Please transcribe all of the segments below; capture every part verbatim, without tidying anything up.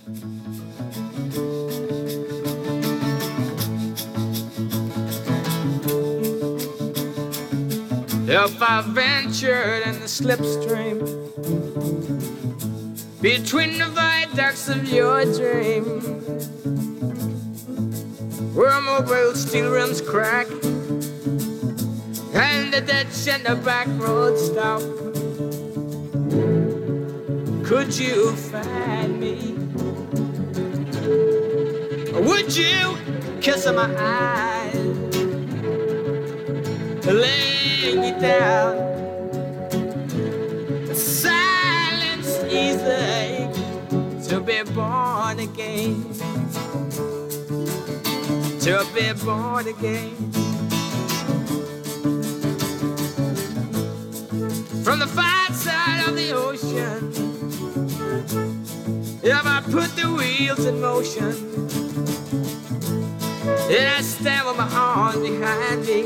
If I ventured in the slipstream between the viaducts of your dream, where mobile steel rims crack and the ditch and the back road stop, could you find me? Or would you kiss my eyes, laying you down? Silence easy to be born again, to be born again. From the far side of the ocean, if I put the wheels in motion, and I stand with my arms behind me,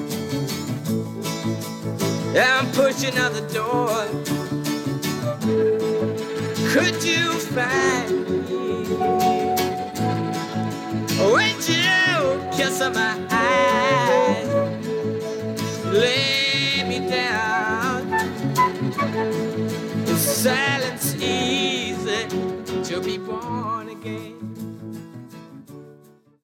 and I'm pushing out the door, could you find me? Would you kiss my eyes, lay me down? Is silence easy to be born again?